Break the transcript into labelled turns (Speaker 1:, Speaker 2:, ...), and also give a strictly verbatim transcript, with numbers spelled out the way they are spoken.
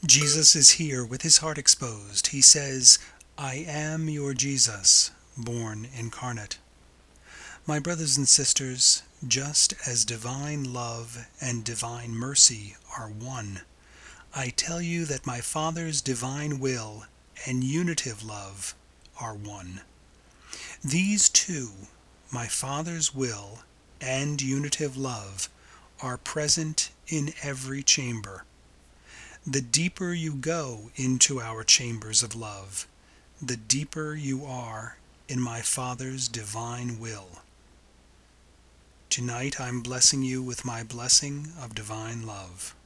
Speaker 1: Jesus is here with his heart exposed. He says, I am your Jesus, born incarnate. My brothers and sisters, just as divine love and divine mercy are one, I tell you that my Father's divine will and unitive love are one. These two, my Father's will and unitive love, are present in every chamber. The deeper you go into our chambers of love, the deeper you are in my Father's divine will. Tonight I'm blessing you with my blessing of divine love.